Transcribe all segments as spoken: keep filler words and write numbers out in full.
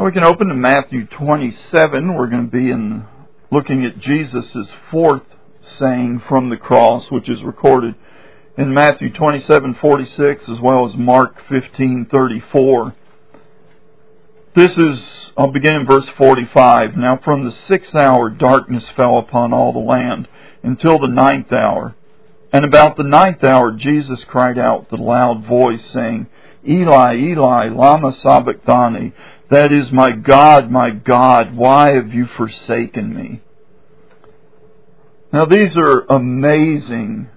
We can open to Matthew twenty-seven. We're going to be in looking at Jesus' fourth saying from the cross, which is recorded in Matthew twenty-seven forty-six as well as Mark fifteen thirty-four. This is, I'll begin in verse forty-five. Now from the sixth hour darkness fell upon all the land until the ninth hour. And about the ninth hour Jesus cried out with a loud voice, saying, Eli, Eli, lama sabachthani, that is, my God, my God, why have you forsaken me? Now these are amazing,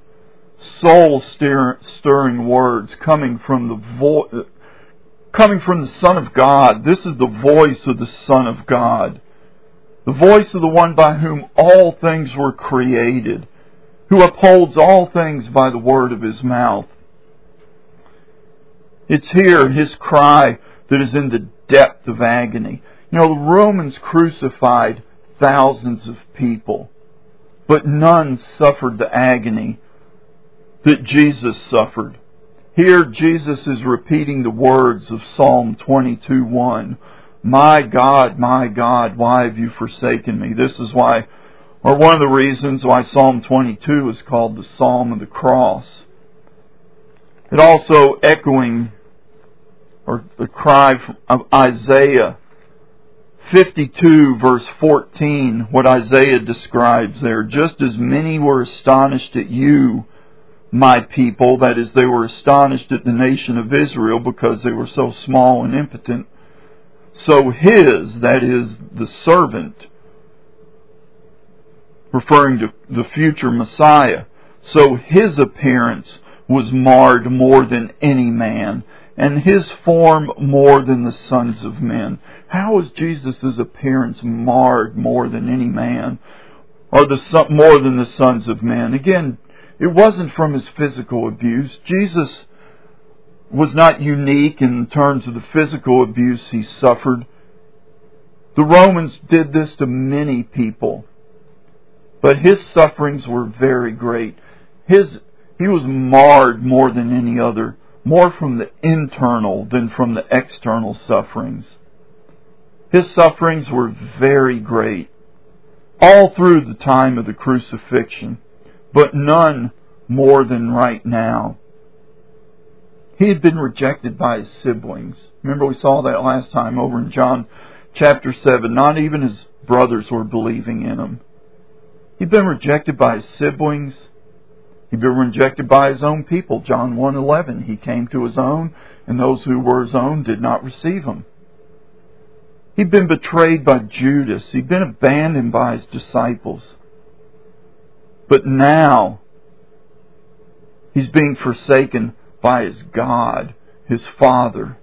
soul-stirring words coming from the vo- coming from the Son of God. This is the voice of the Son of God, the voice of the one by whom all things were created, who upholds all things by the word of His mouth. It's here, His cry, that is in the depth of agony. You know, the Romans crucified thousands of people, but none suffered the agony that Jesus suffered. Here Jesus is repeating the words of Psalm twenty-two one. My God, my God, why have you forsaken me? This is why, or one of the reasons why Psalm twenty-two is called the Psalm of the Cross. It also echoing, or the cry of Isaiah fifty-two verse fourteen, what Isaiah describes there. Just as many were astonished at you, my people, that is, they were astonished at the nation of Israel because they were so small and impotent, so His, that is, the servant, referring to the future Messiah, so His appearance was marred more than any man, and His form more than the sons of men. How is Jesus' appearance marred more than any man, or the son, more than the sons of men? Again, it wasn't from His physical abuse. Jesus was not unique in terms of the physical abuse He suffered. The Romans did this to many people, but His sufferings were very great. His He was marred more than any other, more from the internal than from the external sufferings. His sufferings were very great, all through the time of the crucifixion, but none more than right now. He had been rejected by His siblings. Remember, we saw that last time over in John chapter seven. Not even His brothers were believing in Him. He'd been rejected by His siblings. He'd been rejected by His own people. John one eleven. He came to His own, and those who were His own did not receive Him. He'd been betrayed by Judas. He'd been abandoned by His disciples. But now, He's being forsaken by His God, His Father.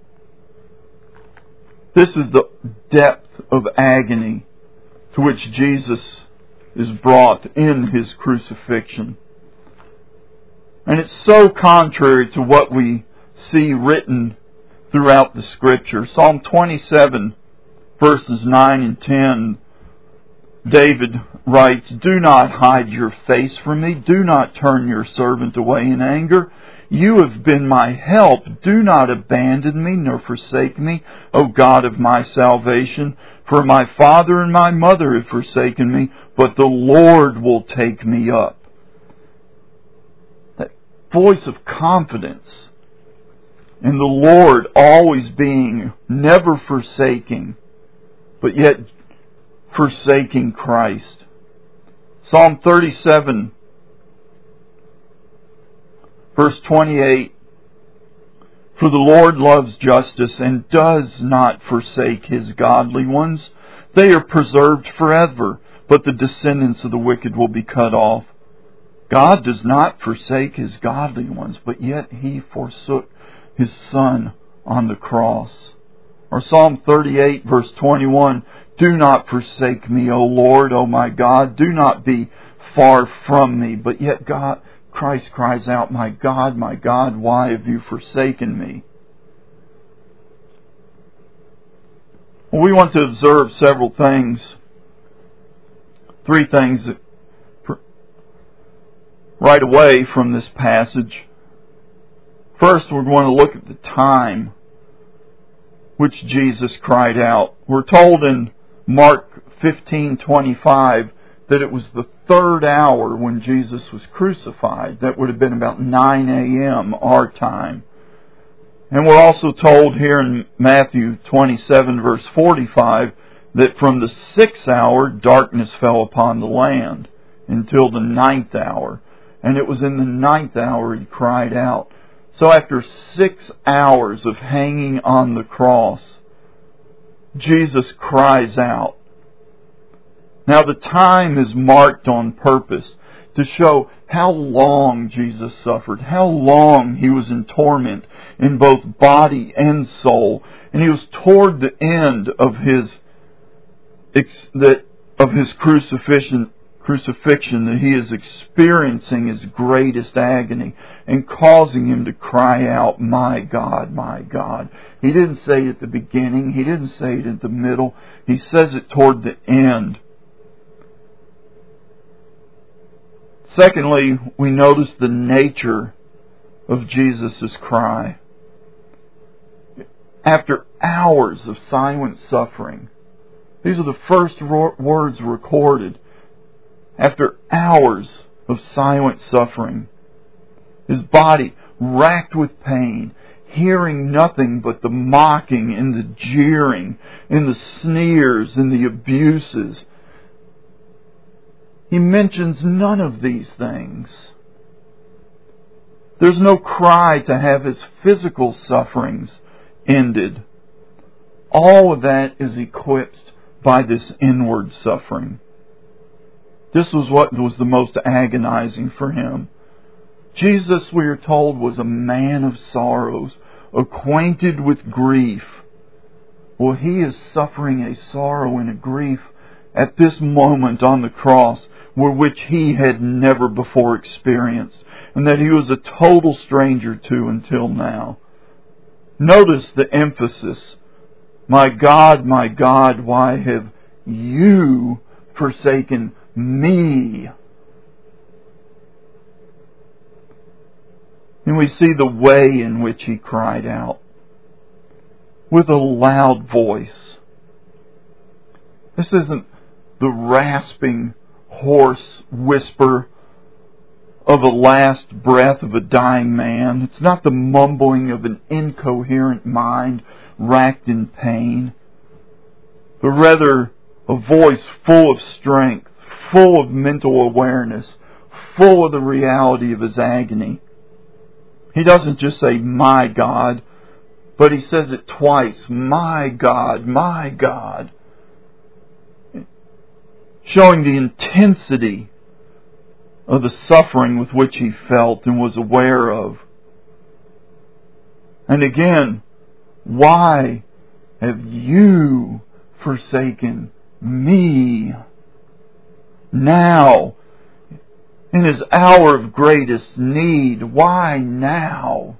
This is the depth of agony to which Jesus is brought in His crucifixion. And it's so contrary to what we see written throughout the Scripture. Psalm twenty-seven, verses nine and ten, David writes, Do not hide your face from me. Do not turn your servant away in anger. You have been my help. Do not abandon me, nor forsake me, O God of my salvation. For my father and my mother have forsaken me, but the Lord will take me up. That voice of confidence in the Lord always being, never forsaking, but yet forsaking Christ. Psalm thirty-seven, verse twenty-eight. For the Lord loves justice and does not forsake His godly ones. They are preserved forever, but the descendants of the wicked will be cut off. God does not forsake His godly ones, but yet He forsook His Son on the cross. Or Psalm thirty-eight, verse twenty-one. Do not forsake me, O Lord, O my God. Do not be far from me. But yet God, Christ cries out, My God, my God, why have you forsaken me? Well, we want to observe several things. Three things that, right away from this passage. First, we're going to look at the time which Jesus cried out. We're told in Mark fifteen twenty-five that it was the third hour when Jesus was crucified. That would have been about nine a.m. our time. And we're also told here in Matthew twenty-seven verse forty-five that from the sixth hour darkness fell upon the land until the ninth hour. And it was in the ninth hour He cried out. So after six hours of hanging on the cross, Jesus cries out. Now the time is marked on purpose to show how long Jesus suffered, how long He was in torment in both body and soul. And He was toward the end of His of His crucifixion, crucifixion that He is experiencing His greatest agony and causing Him to cry out, "My God, my God." He didn't say it at the beginning. He didn't say it at the middle. He says it toward the end. Secondly, we notice the nature of Jesus' cry. After hours of silent suffering, these are the first ro- words recorded. After hours of silent suffering, His body racked with pain, hearing nothing but the mocking and the jeering and the sneers and the abuses. He mentions none of these things. There's no cry to have His physical sufferings ended. All of that is eclipsed by this inward suffering. This was what was the most agonizing for Him. Jesus, we are told, was a man of sorrows, acquainted with grief. Well, He is suffering a sorrow and a grief at this moment on the cross, were which He had never before experienced, and that He was a total stranger to until now. Notice the emphasis. "My God, my God, why have You forsaken Me?" And we see the way in which He cried out with a loud voice. This isn't the rasping, hoarse whisper of a last breath of a dying man. It's not the mumbling of an incoherent mind racked in pain, but rather a voice full of strength, full of mental awareness, full of the reality of His agony. He doesn't just say, "My God," but He says it twice, "My God, my God," showing the intensity of the suffering with which He felt and was aware of. And again, "Why have You forsaken Me?" Now, in His hour of greatest need, why now?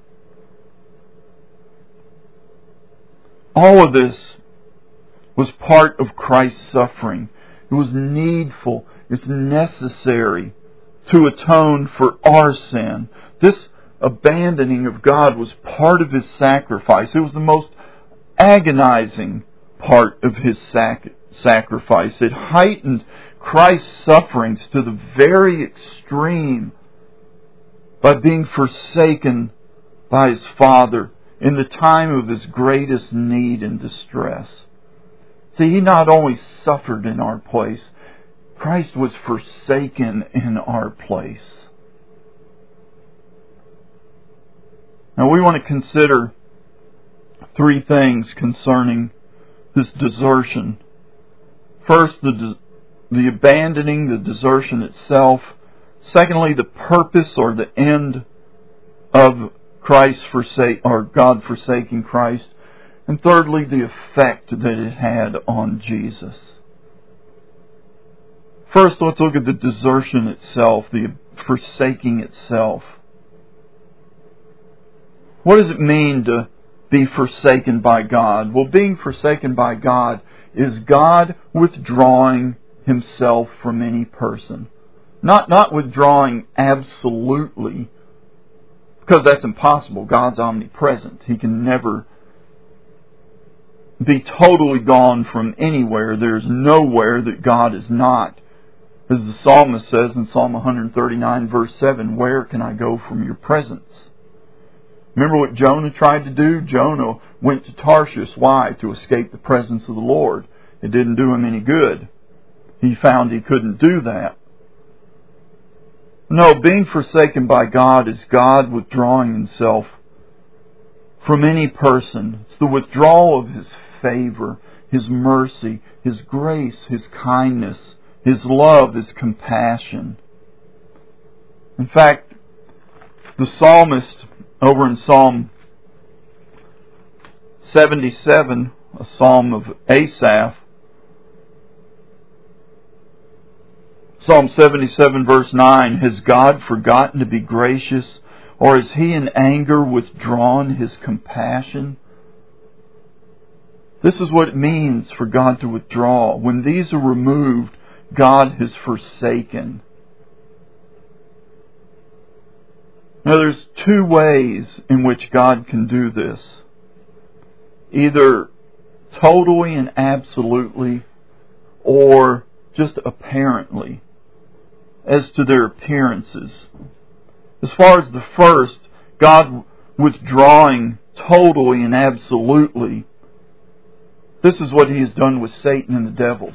All of this was part of Christ's suffering. It was needful. It's necessary to atone for our sin. This abandoning of God was part of His sacrifice. It was the most agonizing part of His sac- sacrifice. It heightened Christ's sufferings to the very extreme by being forsaken by His Father in the time of His greatest need and distress. See, He not only suffered in our place, Christ was forsaken in our place. Now we want to consider three things concerning this desertion. First, the de- the abandoning, the desertion itself. Secondly, the purpose or the end of Christ forsake or God forsaking Christ. And thirdly, the effect that it had on Jesus. First, let's look at the desertion itself, the forsaking itself. What does it mean to be forsaken by God? Well, being forsaken by God is God withdrawing Himself from any person. Not, not withdrawing absolutely, because that's impossible. God's omnipresent. He can never be totally gone from anywhere. There's nowhere that God is not. As the psalmist says in Psalm one thirty-nine, verse seven, where can I go from your presence? Remember what Jonah tried to do? Jonah went to Tarshish. Why? To escape the presence of the Lord. It didn't do him any good. He found he couldn't do that. No, being forsaken by God is God withdrawing Himself from any person. It's the withdrawal of His favor, His mercy, His grace, His kindness, His love, His compassion. In fact, the psalmist over in Psalm seventy-seven, a psalm of Asaph, Psalm seventy-seven verse nine, has God forgotten to be gracious, or has He in anger withdrawn His compassion? This is what it means for God to withdraw. When these are removed, God has forsaken. Now there's two ways in which God can do this. Either totally and absolutely, or just apparently, as to their appearances. As far as the first, God withdrawing totally and absolutely, this is what He has done with Satan and the devils.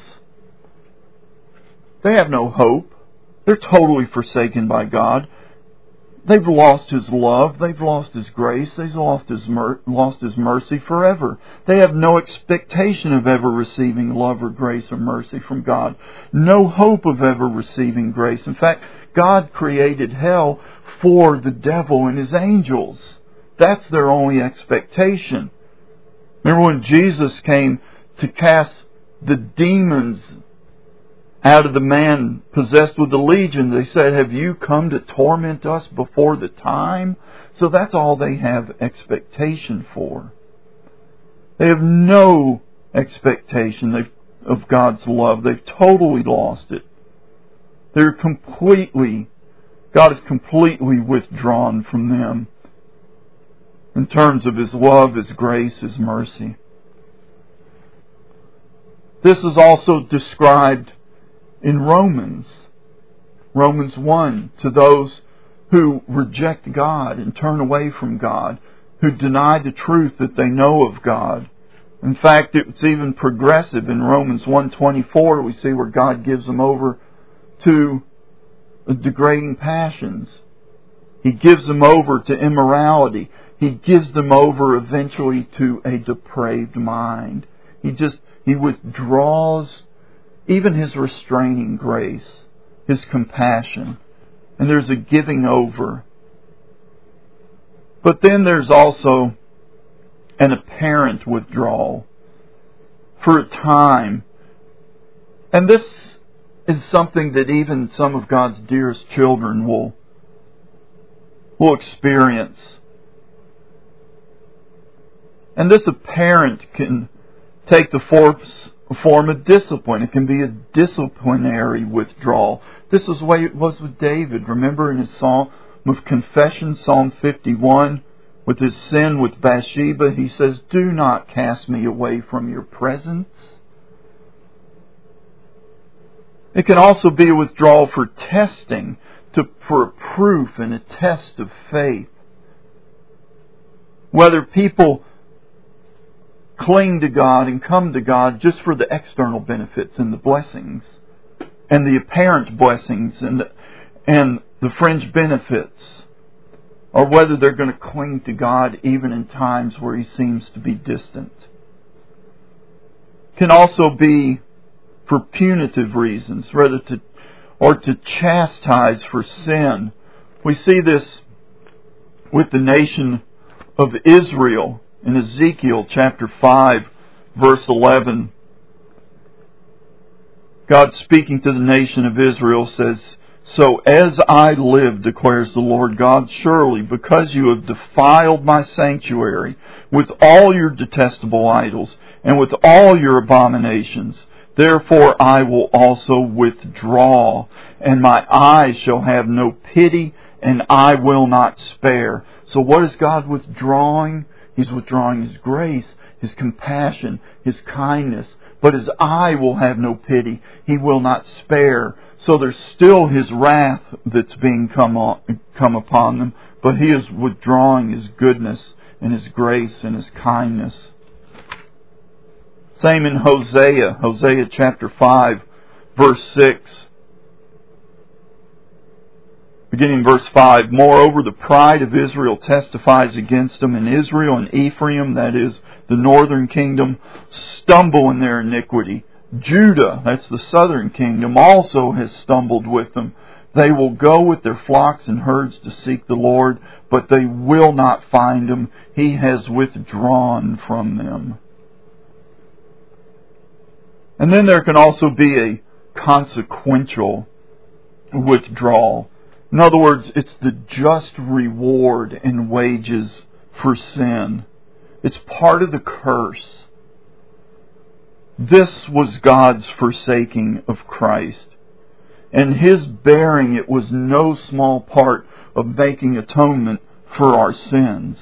They have no hope. They're totally forsaken by God. They've lost His love. They've lost His grace. They've lost His, mer- lost His mercy forever. They have no expectation of ever receiving love or grace or mercy from God. No hope of ever receiving grace. In fact, God created hell for the devil and his angels. That's their only expectation. Remember when Jesus came to cast the demons out of the man possessed with the legion, they said, have you come to torment us before the time? So that's all they have expectation for. They have no expectation they've, of God's love. They've totally lost it. They're completely, God is completely withdrawn from them in terms of His love, His grace, His mercy. This is also described in Romans, Romans one, to those who reject God and turn away from God, who deny the truth that they know of God. In fact, it's even progressive. In Romans one twenty-four, we see where God gives them over to degrading passions. He gives them over to immorality. He gives them over eventually to a depraved mind. He just, He withdraws even His restraining grace, His compassion. And there's a giving over. But then there's also an apparent withdrawal for a time. And this is something that even some of God's dearest children will, will experience. And this apparent can take the force form of discipline. It can be a disciplinary withdrawal. This is the way it was with David. Remember in his Psalm of Confession, Psalm fifty-one, with his sin with Bathsheba, he says, do not cast me away from your presence. It can also be a withdrawal for testing, to, for a proof and a test of faith. Whether people cling to God and come to God just for the external benefits and the blessings and the apparent blessings and the, and the fringe benefits, or whether they're going to cling to God even in times where He seems to be distant. Can also be for punitive reasons, rather to or to chastise for sin. We see this with the nation of Israel. In Ezekiel chapter five, verse eleven, God speaking to the nation of Israel says, so as I live, declares the Lord God, surely because you have defiled my sanctuary with all your detestable idols and with all your abominations, therefore I will also withdraw, and my eyes shall have no pity, and I will not spare. So what is God withdrawing? He's withdrawing His grace. His compassion, His kindness. But His eye will have no pity. He will not spare. So there's still His wrath that's being come, on, come upon them. But He is withdrawing His goodness and His grace and His kindness. Same in Hosea. Hosea chapter five, verse six. Beginning verse five. Moreover, the pride of Israel testifies against them, and Israel and Ephraim, that is, the northern kingdom, stumble in their iniquity. Judah, that's the southern kingdom, also has stumbled with them. They will go with their flocks and herds to seek the Lord, but they will not find Him. He has withdrawn from them. And then there can also be a consequential withdrawal. In other words, it's the just reward and wages for sin. It's part of the curse. This was God's forsaking of Christ. And His bearing it was no small part of making atonement for our sins.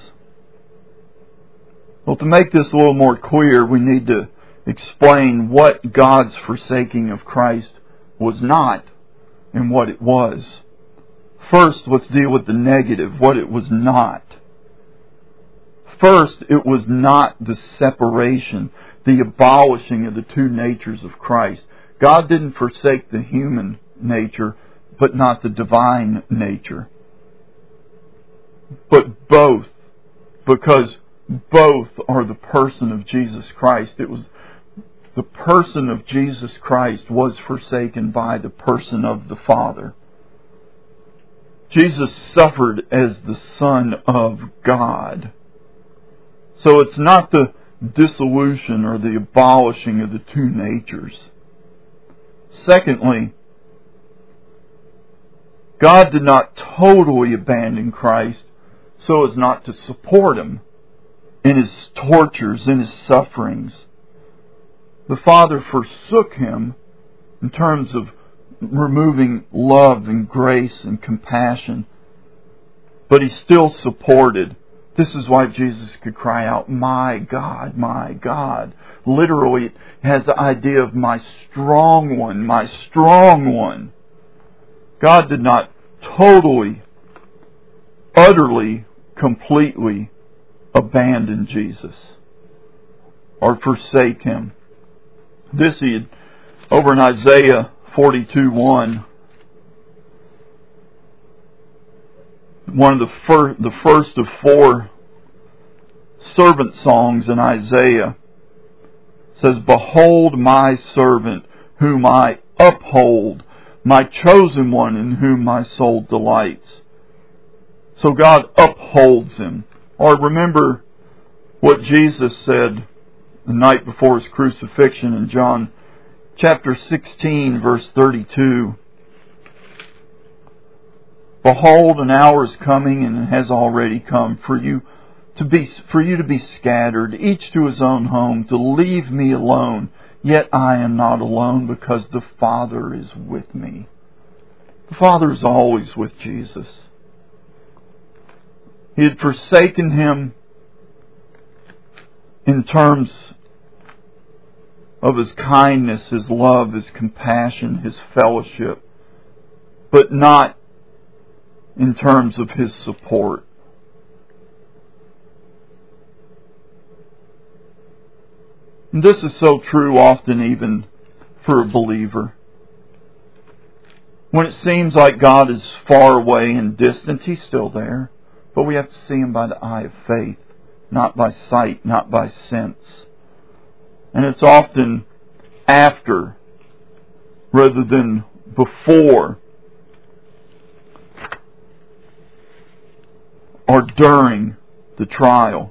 Well, to make this a little more clear, we need to explain what God's forsaking of Christ was not and what it was. First, let's deal with the negative, what it was not. First, it was not the separation, the abolishing of the two natures of Christ. God didn't forsake the human nature, but not the divine nature. But both, because both are the person of Jesus Christ. It was the person of Jesus Christ was forsaken by the person of the Father. Jesus suffered as the Son of God. So it's not the dissolution or the abolishing of the two natures. Secondly, God did not totally abandon Christ so as not to support Him in His tortures, in His sufferings. The Father forsook Him in terms of removing love and grace and compassion, but He still supported. This is why Jesus could cry out, "My God, my God." Literally, it has the idea of my strong one, my strong one. God did not totally, utterly, completely abandon Jesus or forsake Him. This he had, over in Isaiah forty-two one, one of the, fir- the first of four servant songs in Isaiah, says, "Behold my servant, whom I uphold, my chosen one, in whom my soul delights." So God upholds Him. Or remember what Jesus said the night before His crucifixion in John chapter sixteen, verse thirty-two. "Behold, an hour is coming, and it has already come, for you to be for you to be scattered, each to his own home, to leave me alone. Yet I am not alone, because the Father is with me." The Father is always with Jesus. He had forsaken Him in terms of His kindness, His love, His compassion, His fellowship, but not in terms of His support. And this is so true often even for a believer. When it seems like God is far away and distant, He's still there. But we have to see Him by the eye of faith, not by sight, not by sense. And it's often after rather than before or during the trial.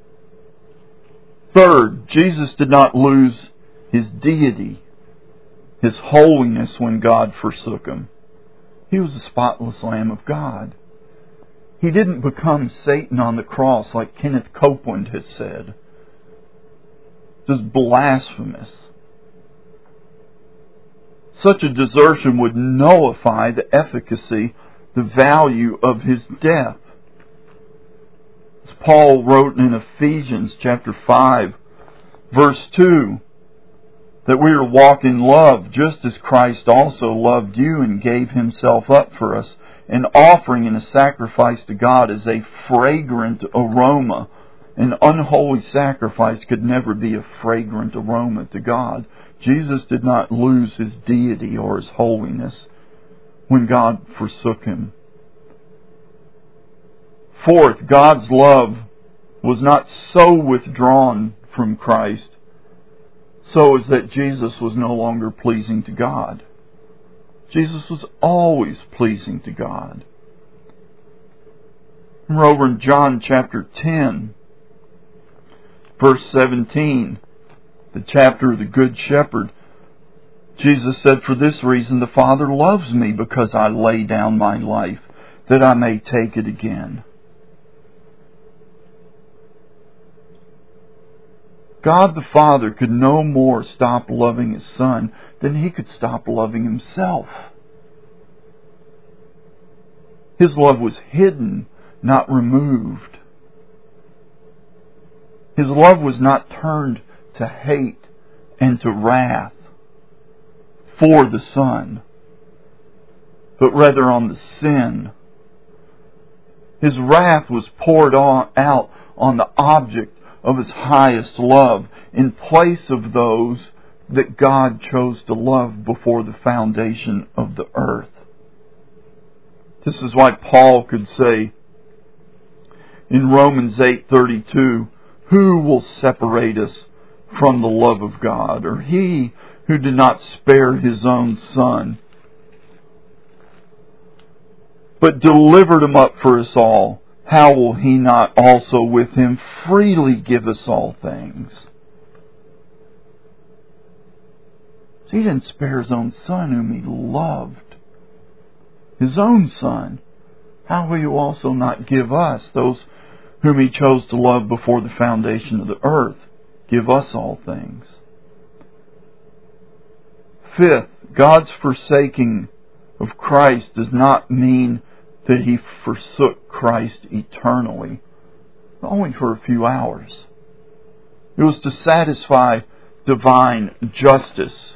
Third, Jesus did not lose His deity, His holiness, when God forsook Him. He was the spotless Lamb of God. He didn't become Satan on the cross like Kenneth Copeland has said. Just blasphemous. Such a desertion would nullify the efficacy, the value of His death. As Paul wrote in Ephesians chapter five, Verse two, that we are to walk in love, just as Christ also loved you and gave Himself up for us, an offering and a sacrifice to God as a fragrant aroma. An unholy sacrifice could never be a fragrant aroma to God. Jesus did not lose His deity or His holiness when God forsook Him. Fourth, God's love was not so withdrawn from Christ so as that Jesus was no longer pleasing to God. Jesus was always pleasing to God. We're over in John chapter ten, verse seventeen, the chapter of the Good Shepherd. Jesus said, "For this reason the Father loves me, because I lay down my life, that I may take it again." God the Father could no more stop loving His Son than He could stop loving Himself. His love was hidden, not removed. His love was not turned to hate and to wrath for the Son, but rather on the sin. His wrath was poured on, out on the object of His highest love in place of those that God chose to love before the foundation of the earth. This is why Paul could say in Romans eight thirty-two, "Who will separate us from the love of God? Or He who did not spare His own Son, but delivered Him up for us all, how will He not also with Him freely give us all things?" So He didn't spare His own Son whom He loved. His own Son. How will He also not give us, those whom He chose to love before the foundation of the earth, give us all things? Fifth, God's forsaking of Christ does not mean that He forsook Christ eternally, only for a few hours. It was to satisfy divine justice.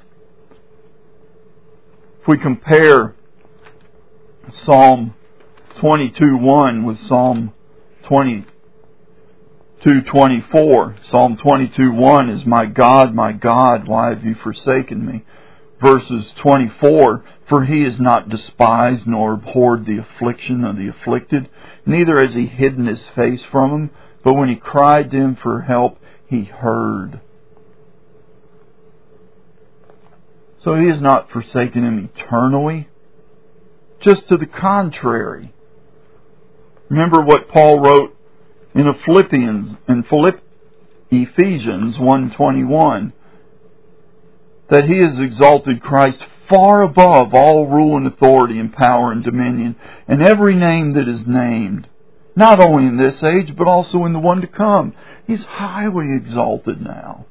If we compare Psalm twenty-two one with Psalm twenty-two twenty-four, Psalm twenty-two one is, "My God, my God, why have you forsaken me?" Verses twenty-four, "For He has not despised nor abhorred the affliction of the afflicted, neither has He hidden His face from him, but when he cried to Him for help, He heard." So He has not forsaken him eternally. Just to the contrary. Remember what Paul wrote in Philippians, in Philipp, Ephesians one twenty-one, that He has exalted Christ far above all rule and authority and power and dominion, and every name that is named, not only in this age, but also in the one to come. He's highly exalted now.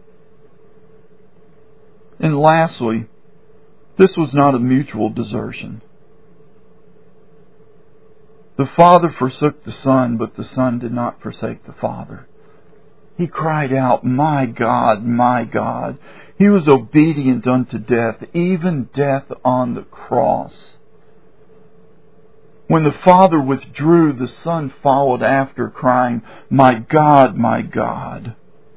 And lastly, this was not a mutual desertion. The Father forsook the Son, but the Son did not forsake the Father. He cried out, "My God, my God." He was obedient unto death, even death on the cross. When the Father withdrew, the Son followed after, crying, "My God, my God."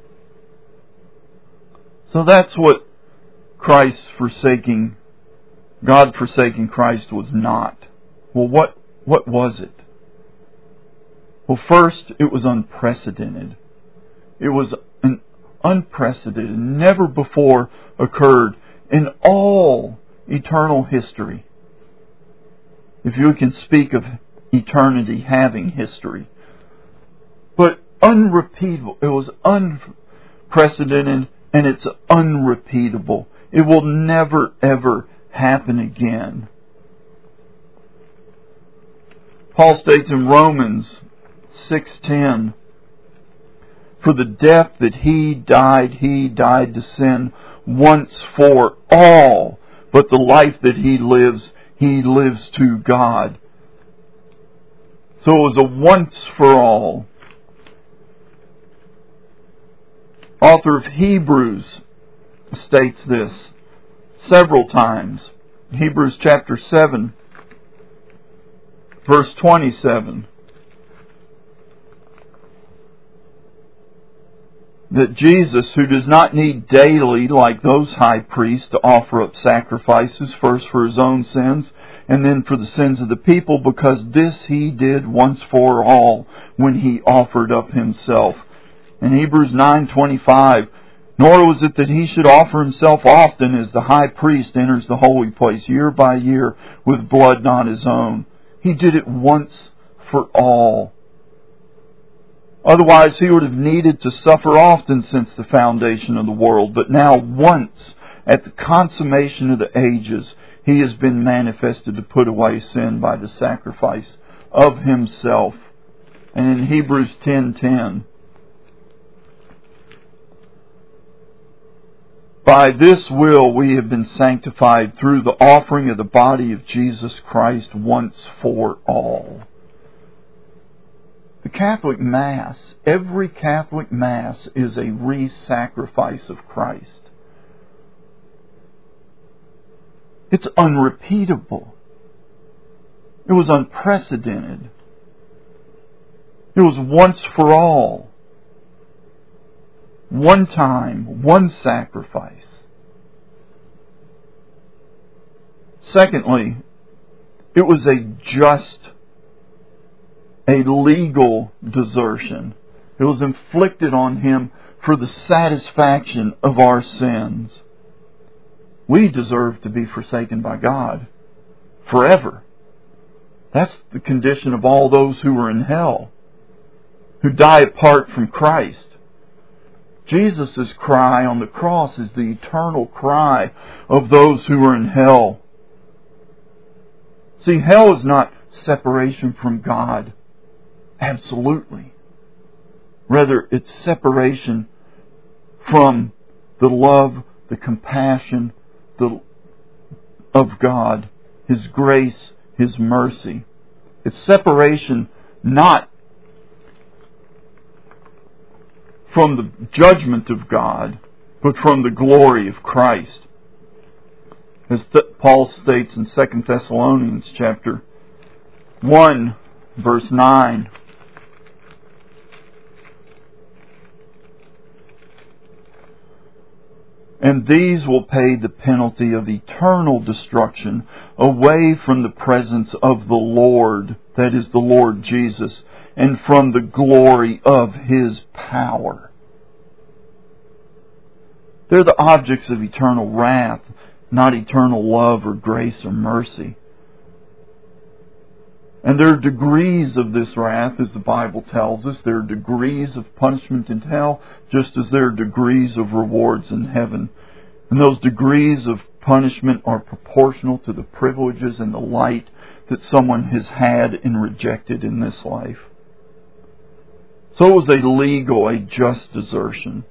So that's what Christ forsaking, God forsaking Christ was not. Well, what, what was it? Well, first, it was unprecedented. It was an unprecedented, never before occurred in all eternal history. If you can speak of eternity having history. But unrepeatable. It was unprecedented and it's unrepeatable. It will never ever happen again. Paul states in Romans six ten, "For the death that He died, He died to sin once for all, but the life that He lives, He lives to God." So it was a once for all. author of Hebrews states this several times. Hebrews chapter seven, verse twenty-seven. That Jesus, who does not need daily, like those high priests, to offer up sacrifices, first for His own sins, and then for the sins of the people, because this He did once for all, when He offered up Himself. In Hebrews nine twenty-five, nor was it that He should offer Himself often, as the high priest enters the holy place year by year with blood not His own. He did it once for all. Otherwise, He would have needed to suffer often since the foundation of the world. But now, once, at the consummation of the ages, He has been manifested to put away sin by the sacrifice of Himself. And in Hebrews ten ten, by this will we have been sanctified through the offering of the body of Jesus Christ once for all. The Catholic Mass, every Catholic Mass is a re-sacrifice of Christ. It's unrepeatable. It was unprecedented. It was once for all. One time, one sacrifice. Secondly, it was a just, a legal desertion. It was inflicted on Him for the satisfaction of our sins. We deserve to be forsaken by God forever. That's the condition of all those who are in hell, who die apart from Christ. Jesus' cry on the cross is the eternal cry of those who are in hell. See, hell is not separation from God. Absolutely. Rather, it's separation from the love, the compassion the, of God, His grace, His mercy. It's separation not from the judgment of God, but from the glory of Christ. As th- Paul states in Second Thessalonians chapter one, verse nine, and these will pay the penalty of eternal destruction away from the presence of the Lord, that is the Lord Jesus, and from the glory of His power. They're the objects of eternal wrath, not eternal love or grace or mercy. And there are degrees of this wrath, as the Bible tells us. There are degrees of punishment in hell, just as there are degrees of rewards in heaven. And those degrees of punishment are proportional to the privileges and the light that someone has had and rejected in this life. So it was a legal, a just desertion.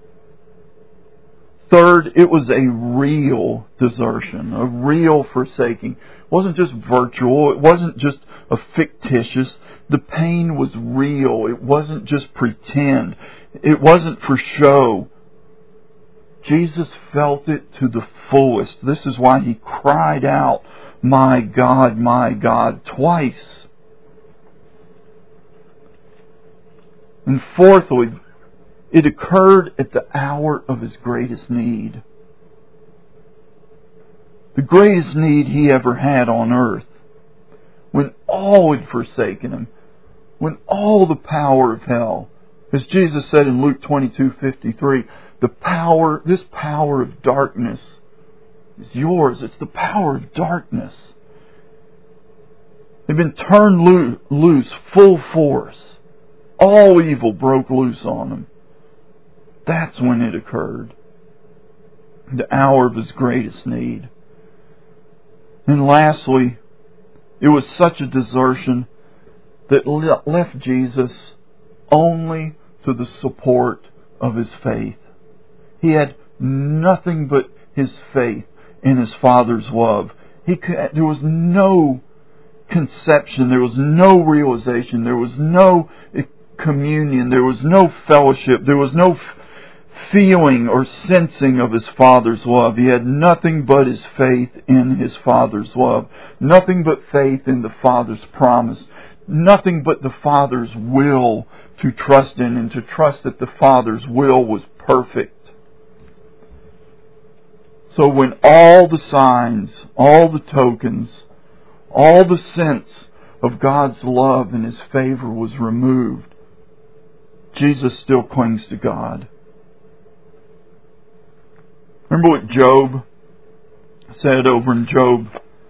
Third, it was a real desertion, a real forsaking. It wasn't just virtual. It wasn't just a fictitious. The pain was real. It wasn't just pretend. It wasn't for show. Jesus felt it to the fullest. This is why He cried out, "My God, my God," twice. And fourthly, it occurred at the hour of His greatest need. The greatest need He ever had on earth. When all had forsaken Him. When all the power of hell, as Jesus said in Luke twenty-two fifty-three, the power, this power of darkness is yours. It's the power of darkness. They've been turned loo- loose, full force. All evil broke loose on them. That's when it occurred. The hour of His greatest need. And lastly, it was such a desertion that left Jesus only to the support of His faith. He had nothing but His faith in His Father's love. He could, there was no conception, there was no realization, there was no communion, there was no fellowship, there was no feeling or sensing of his Father's love. He had nothing but his faith in his Father's love. Nothing but faith in the Father's promise. Nothing but the Father's will to trust in, and to trust that the Father's will was perfect. So when all the signs, all the tokens, all the sense of God's love and his favor was removed, Jesus still clings to God. Remember what Job said over in Job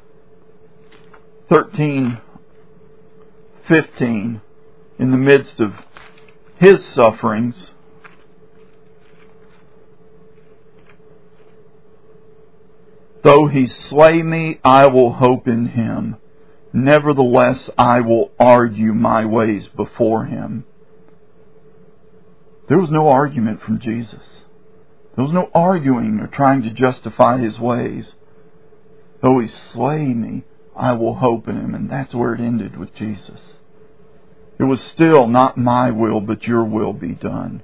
thirteen fifteen, in the midst of his sufferings. Though he slay me, I will hope in him. Nevertheless, I will argue my ways before him. There was no argument from Jesus. There was no arguing or trying to justify his ways. Though he slay me, I will hope in him. And that's where it ended with Jesus. It was still not my will, but your will be done.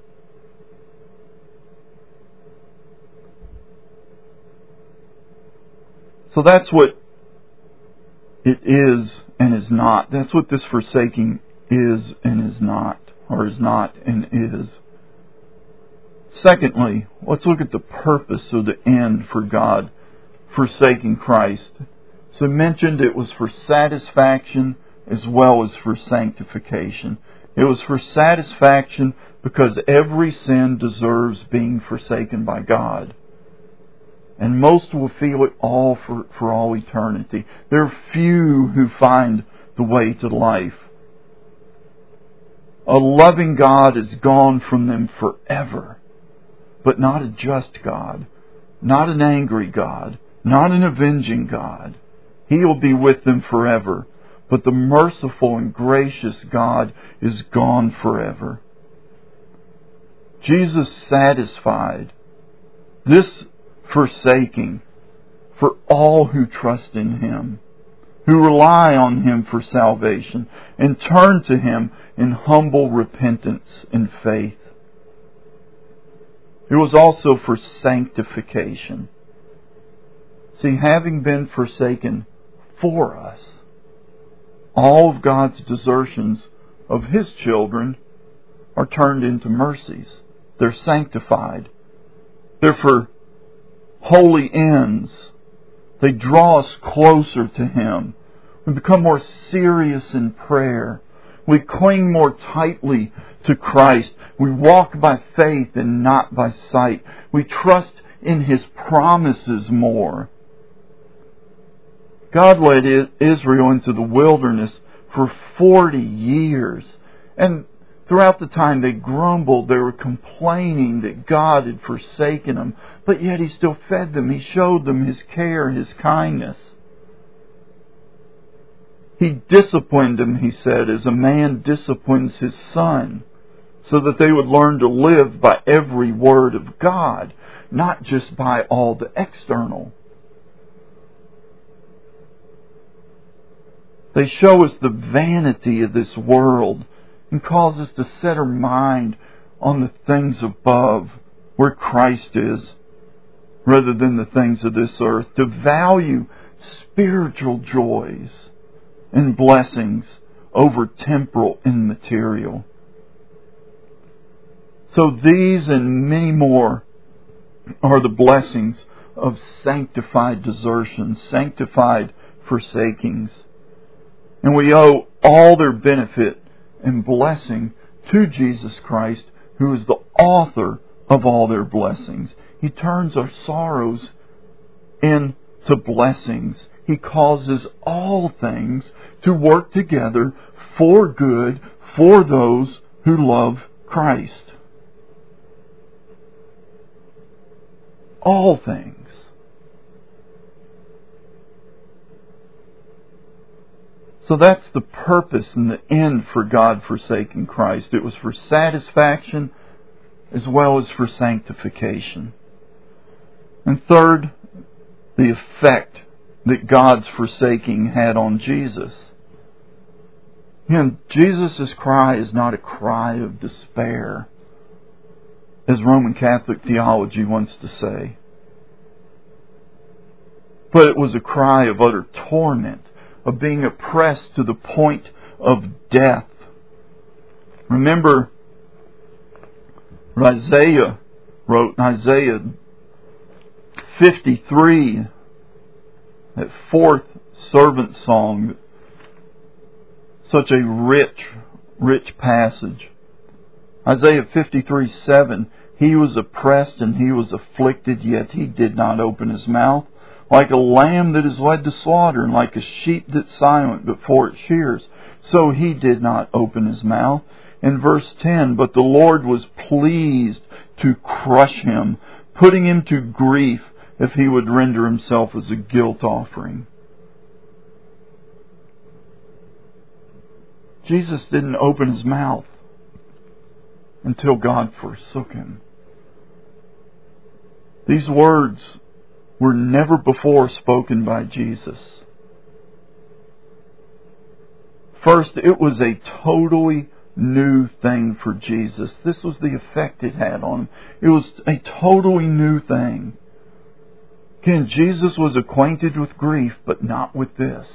So that's what it is and is not. That's what this forsaking is and is not, or is not and is. Secondly, let's look at the purpose or the end for God forsaking Christ. So mentioned it was for satisfaction as well as for sanctification. It was for satisfaction because every sin deserves being forsaken by God. And most will feel it all for, for all eternity. There are few who find the way to life. A loving God is gone from them forever. But not a just God. Not an angry God. Not an avenging God. He will be with them forever. But the merciful and gracious God is gone forever. Jesus satisfied this forsaking for all who trust in Him, who rely on Him for salvation, and turn to Him in humble repentance and faith. It was also for sanctification. See, having been forsaken for us, all of God's desertions of His children are turned into mercies. They're sanctified. They're for holy ends. They draw us closer to Him. We become more serious in prayer. We cling more tightly to Christ. We walk by faith and not by sight. We trust in His promises more. God led Israel into the wilderness for forty years. And throughout the time they grumbled, they were complaining that God had forsaken them. But yet He still fed them. He showed them His care, His kindness. He disciplined them, He said, as a man disciplines his son, so that they would learn to live by every word of God, not just by all the external. They show us the vanity of this world and cause us to set our mind on the things above, where Christ is, rather than the things of this earth. To value spiritual joys and blessings over temporal and material. So these and many more are the blessings of sanctified desertions, sanctified forsakings. And we owe all their benefit and blessing to Jesus Christ, who is the author of all their blessings. He turns our sorrows into blessings. He causes all things to work together for good for those who love Christ. All things. So that's the purpose and the end for God forsaking Christ. It was for satisfaction as well as for sanctification. And third, the effect that God's forsaking had on Jesus. You know, Jesus' cry is not a cry of despair. as Roman Catholic theology wants to say. But it was a cry of utter torment, of being oppressed to the point of death. Remember what Isaiah wrote in Isaiah fifty-three, that fourth servant song, such a rich, rich passage. Isaiah fifty-three seven, He was oppressed and He was afflicted, yet He did not open His mouth. Like a lamb that is led to slaughter, and like a sheep that's silent before its shears, so He did not open His mouth. In verse ten, but the Lord was pleased to crush Him, putting Him to grief if He would render Himself as a guilt offering. Jesus didn't open His mouth until God forsook Him. These words were never before spoken by Jesus. First, it was a totally new thing for Jesus. This was the effect it had on Him. It was a totally new thing. Again, Jesus was acquainted with grief, but not with this.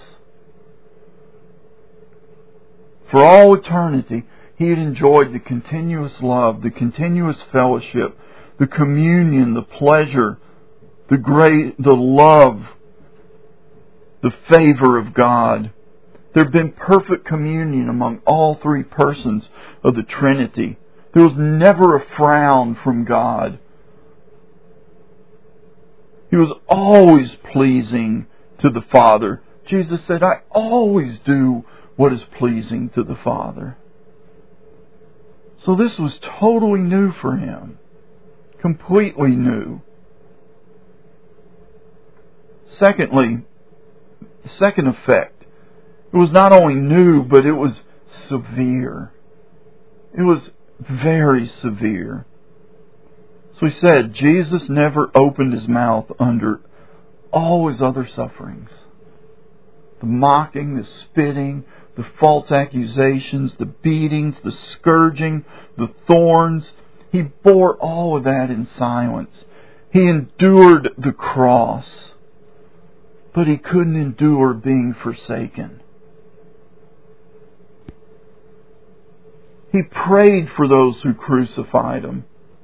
For all eternity, He had enjoyed the continuous love, the continuous fellowship, the communion, the pleasure, the great, the love, the favor of God. There had been perfect communion among all three persons of the Trinity. There was never a frown from God. He was always pleasing to the Father. Jesus said, I always do what is pleasing to the Father. So this was totally new for Him. Completely new. Secondly, the second effect, it was not only new, but it was severe. It was very severe. So he said, Jesus never opened His mouth under all His other sufferings. The mocking, the spitting, the false accusations, the beatings, the scourging, the thorns. He bore all of that in silence. He endured the cross. But He couldn't endure being forsaken. He prayed for those who crucified Him.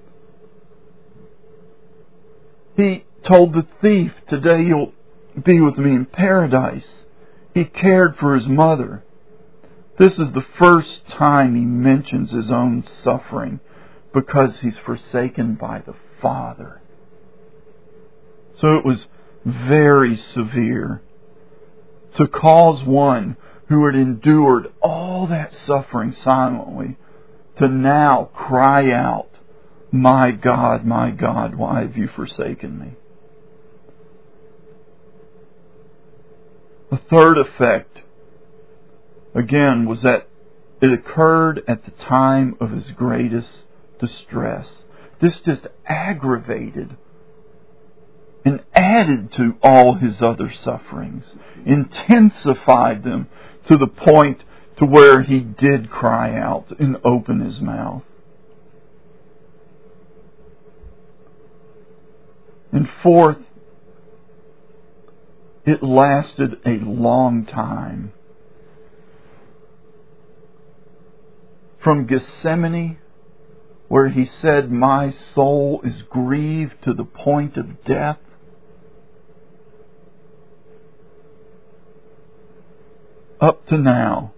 He told the thief, today you'll be with me in paradise. He cared for His mother. This is the first time He mentions His own suffering, because He's forsaken by the Father. So it was very severe to cause one who had endured all that suffering silently to now cry out, my God, my God, why have you forsaken me? The third effect, again, was that it occurred at the time of His greatest distress. This just aggravated and added to all His other sufferings, intensified them to the point to where He did cry out and open His mouth. And fourth, it lasted a long time. From Gethsemane, where He said, my soul is grieved to the point of death, up to now.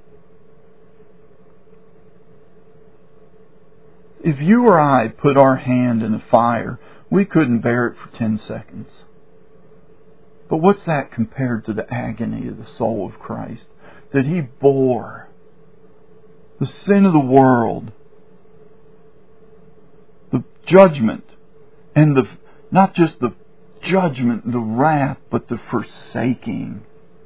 If you or I put our hand in the fire, we couldn't bear it for ten seconds. But what's that compared to the agony of the soul of Christ? That He bore the sin of the world, the judgment, and the not just the judgment, the wrath, but the forsaking.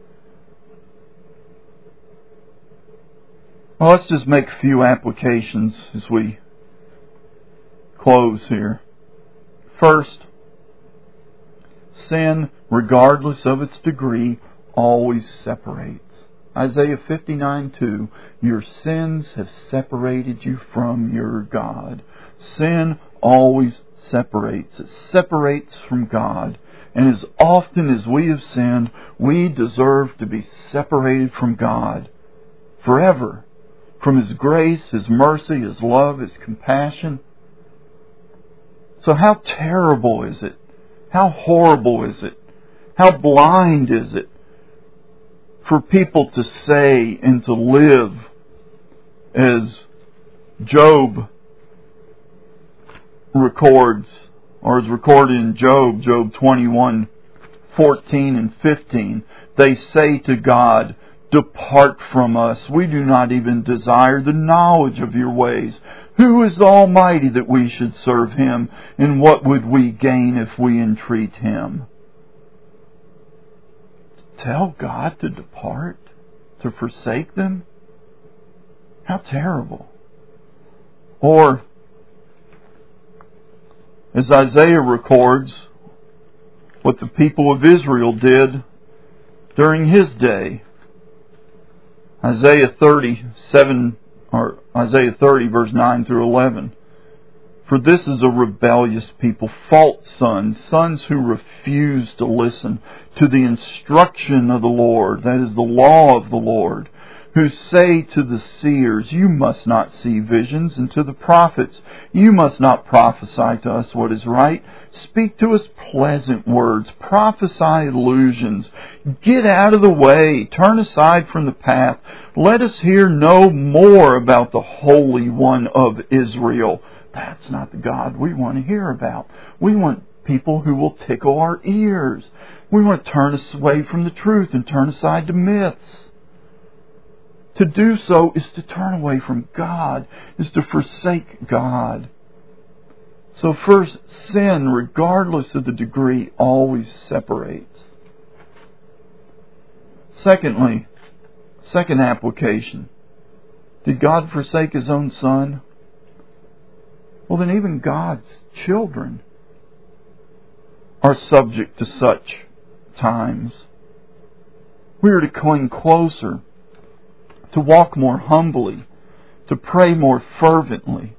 Well, let's just make a few applications as we close here. First, sin, regardless of its degree, always separates. Isaiah fifty-nine two, your sins have separated you from your God. Sin always separates. It separates from God. And as often as we have sinned, we deserve to be separated from God forever. From His grace, His mercy, His love, His compassion. So how terrible is it? How horrible is it? How blind is it for people to say and to live as Job records, or is recorded in Job, Job twenty-one, fourteen and fifteen. They say to God, "Depart from us. We do not even desire the knowledge of your ways. Who is the Almighty that we should serve Him? And what would we gain if we entreat Him?" Tell God to depart, to forsake them? How terrible. Or, as Isaiah records, what the people of Israel did during his day. Isaiah thirty-seven, or Isaiah thirty, verse nine through eleven. "For this is a rebellious people, false sons, sons who refuse to listen to the instruction of the Lord," that is the law of the Lord, "who say to the seers, you must not see visions, and to the prophets, you must not prophesy to us what is right. Speak to us pleasant words, prophesy illusions. Get out of the way, turn aside from the path. Let us hear no more about the Holy One of Israel." That's not the God we want to hear about. We want people who will tickle our ears. We want to turn us away from the truth and turn aside to myths. To do so is to turn away from God, is to forsake God. So first, sin, regardless of the degree, always separates. Secondly, second application. Did God forsake His own Son? Well, then even God's children are subject to such times. We are to cling closer, to walk more humbly, to pray more fervently.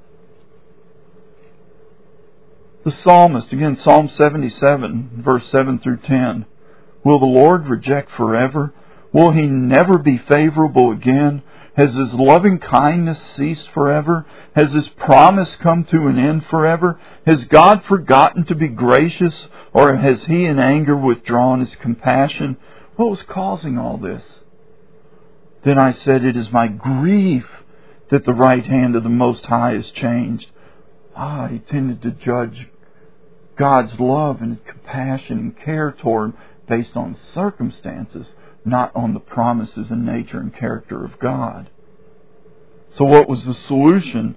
The psalmist, again, Psalm seventy-seven, verse seven through ten. "Will the Lord reject forever? Will He never be favorable again? Has His loving kindness ceased forever? Has His promise come to an end forever? Has God forgotten to be gracious, or has He in anger withdrawn His compassion?" What was causing all this? Then I said, "It is my grief that the right hand of the Most High is changed." Ah, he tended to judge God's love and His compassion and care toward him based on circumstances, not on the promises and nature and character of God. So what was the solution?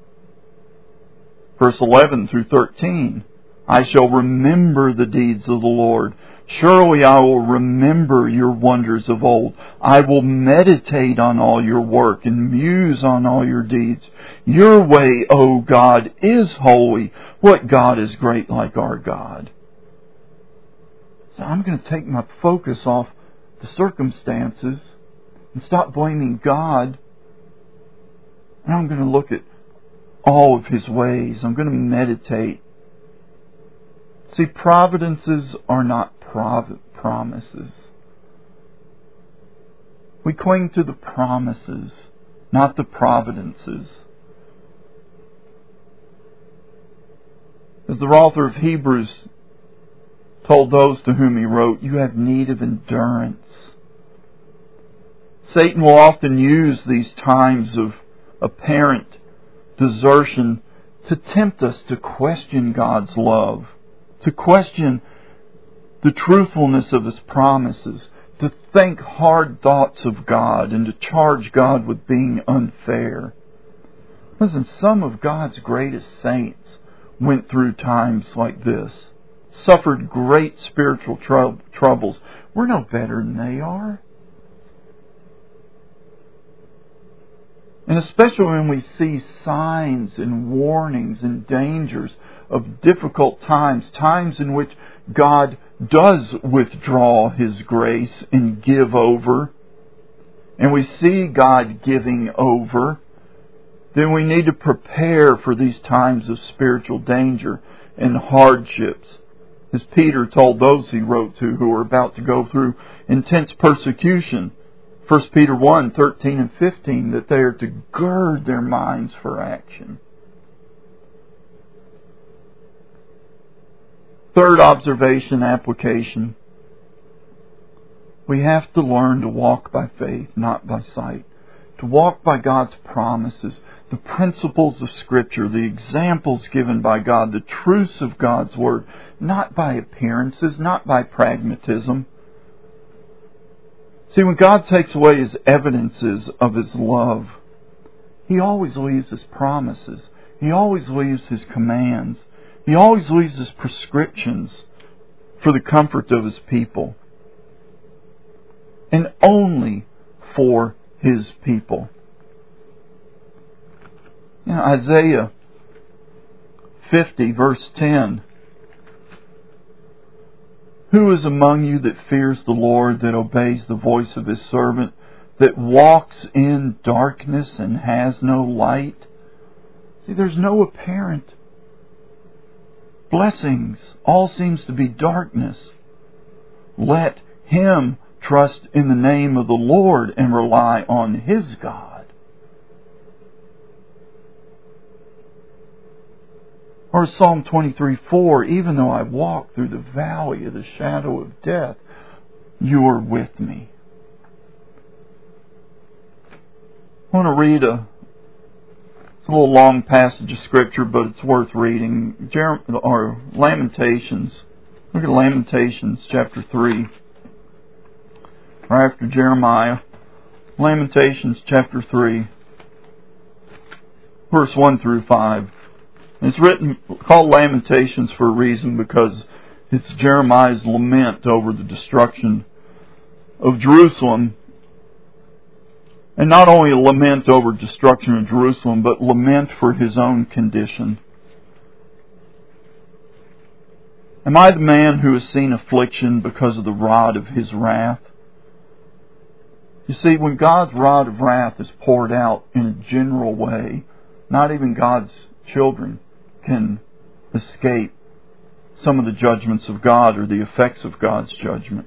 Verse eleven through thirteen. "I shall remember the deeds of the Lord. Surely I will remember your wonders of old. I will meditate on all your work and muse on all your deeds. Your way, O God, is holy. What God is great like our God?" So I'm going to take my focus off the circumstances and stop blaming God. And I'm going to look at all of His ways. I'm going to meditate. See, providences are not prov- promises. We cling to the promises, not the providences. As the author of Hebrews told those to whom he wrote, "You have need of endurance." Satan will often use these times of apparent desertion to tempt us to question God's love, to question the truthfulness of His promises, to think hard thoughts of God, and to charge God with being unfair. Listen, some of God's greatest saints went through times like this, suffered great spiritual trou- troubles. We're no better than they are. And especially when we see signs and warnings and dangers of difficult times, times in which God does withdraw His grace and give over, and we see God giving over, then we need to prepare for these times of spiritual danger and hardships. As Peter told those he wrote to who were about to go through intense persecution, First Peter one, thirteen and fifteen, that they are to gird their minds for action. Third observation, application. We have to learn to walk by faith, not by sight. To walk by God's promises, the principles of Scripture, the examples given by God, the truths of God's Word, not by appearances, not by pragmatism. See, when God takes away His evidences of His love, He always leaves His promises. He always leaves His commands. He always leaves His prescriptions for the comfort of His people. And only for His people. You know, Isaiah fifty, verse ten. Who is among you that fears the Lord, that obeys the voice of His servant, that walks in darkness and has no light? See, there's no apparent blessings. All seems to be darkness. Let him trust in the name of the Lord and rely on His God. Or Psalm twenty-three four, even though I walk through the valley of the shadow of death, You are with me. I want to read a, it's a little long passage of Scripture, but it's worth reading. Jer- or Lamentations. Look at Lamentations chapter three. Right after Jeremiah. Lamentations chapter three. Verse one through five. It's written, called Lamentations for a reason, because it's Jeremiah's lament over the destruction of Jerusalem. And not only a lament over destruction of Jerusalem, but lament for his own condition. Am I the man who has seen affliction because of the rod of His wrath? You see, when God's rod of wrath is poured out in a general way, not even God's children can escape some of the judgments of God or the effects of God's judgment.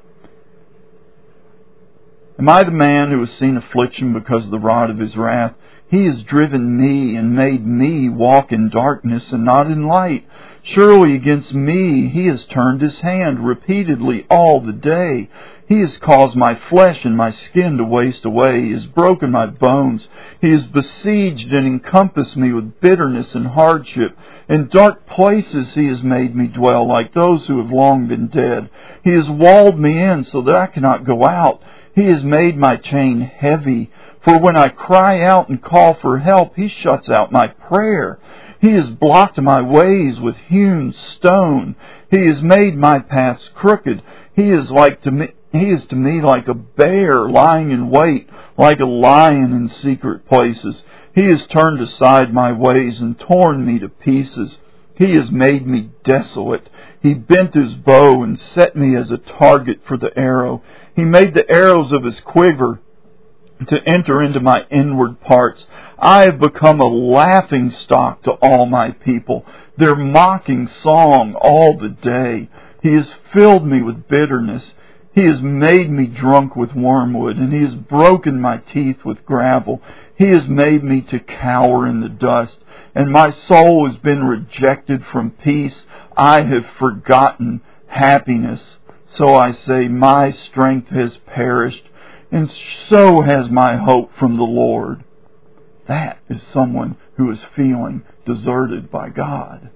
Am I the man who has seen affliction because of the rod of His wrath? He has driven me and made me walk in darkness and not in light. Surely against me He has turned His hand repeatedly all the day. He has caused my flesh and my skin to waste away. He has broken my bones. He has besieged and encompassed me with bitterness and hardship. In dark places He has made me dwell like those who have long been dead. He has walled me in so that I cannot go out. He has made my chain heavy. For when I cry out and call for help, He shuts out my prayer. He has blocked my ways with hewn stone. He has made my paths crooked. He is like to me. He is to me like a bear lying in wait, like a lion in secret places. He has turned aside my ways and torn me to pieces. He has made me desolate. He bent His bow and set me as a target for the arrow. He made the arrows of His quiver to enter into my inward parts. I have become a laughing stock to all my people, their mocking song all the day. He has filled me with bitterness. He has made me drunk with wormwood, and He has broken my teeth with gravel. He has made me to cower in the dust, and my soul has been rejected from peace. I have forgotten happiness. So I say, my strength has perished, and so has my hope from the Lord. That is someone who is feeling deserted by God.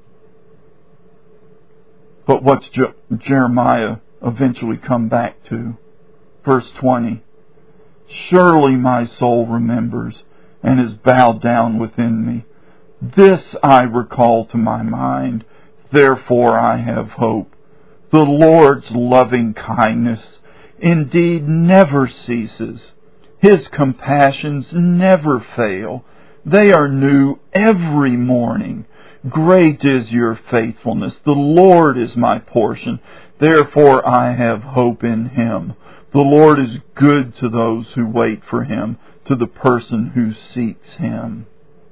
But what's Je- Jeremiah eventually come back to? Verse twenty. Surely my soul remembers and is bowed down within me. This I recall to my mind, therefore I have hope. The Lord's loving kindness indeed never ceases. His compassions never fail. They are new every morning. Great is your faithfulness. The Lord is my portion. Therefore I have hope in Him. The Lord is good to those who wait for Him, to the person who seeks Him.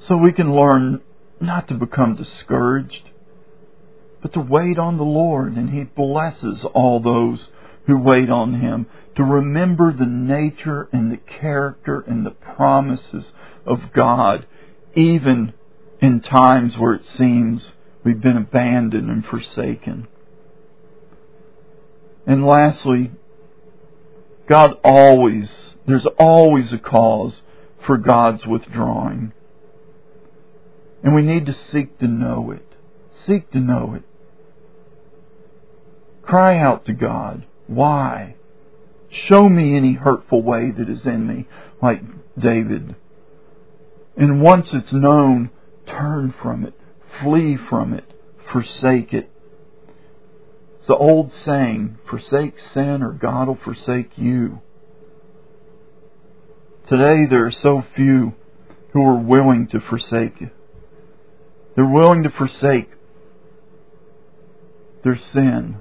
so we can learn not to become discouraged, but to wait on the Lord, and He blesses all those who wait on Him. To remember the nature and the character and the promises of God, even in times where it seems we've been abandoned and forsaken. And lastly, God always, there's always a cause for God's withdrawing. And we need to seek to know it. Seek to know it. Cry out to God. Why? Show me any hurtful way that is in me, like David. And once it's known, turn from it. Flee from it. Forsake it. It's the old saying, forsake sin or God will forsake you. Today there are so few who are willing to forsake it. They're willing to forsake their sin.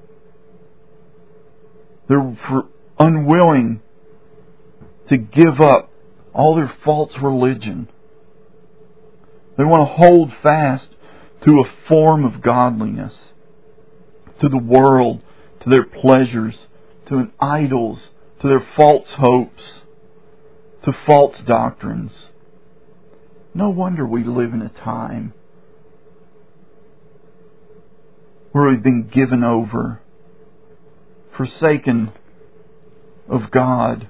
They're unwilling to give up all their false religion. They want to hold fast to a form of godliness, to the world, to their pleasures, to an idols, to their false hopes, to false doctrines. No wonder we live in a time where we've been given over, forsaken of God,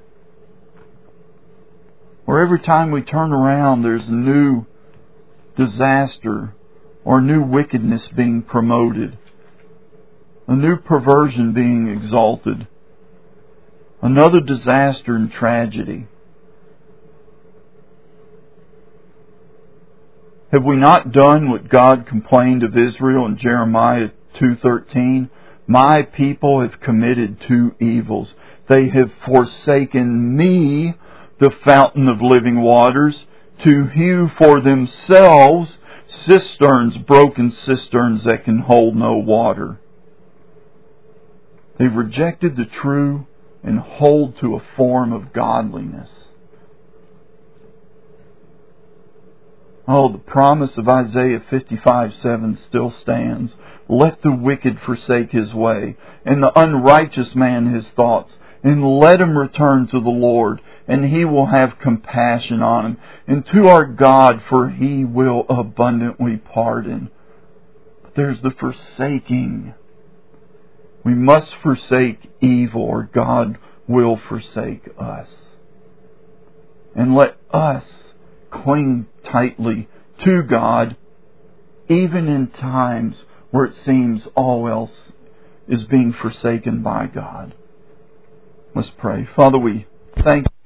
where every time we turn around there's a new disaster or new wickedness being promoted, a new perversion being exalted, another disaster and tragedy. Have we not done what God complained of Israel in Jeremiah two thirteen? My people have committed two evils. They have forsaken me, the fountain of living waters, to hew for themselves cisterns, broken cisterns that can hold no water. They've rejected the true and hold to a form of godliness. Oh, the promise of Isaiah fifty-five seven still stands. Let the wicked forsake his way, and the unrighteous man his thoughts, and let him return to the Lord, and He will have compassion on him, and to our God, for He will abundantly pardon. But there's the forsaking. We must forsake evil, or God will forsake us. And let us cling tightly to God, even in times where it seems all else is being forsaken by God. Let's pray. Father, we thank you.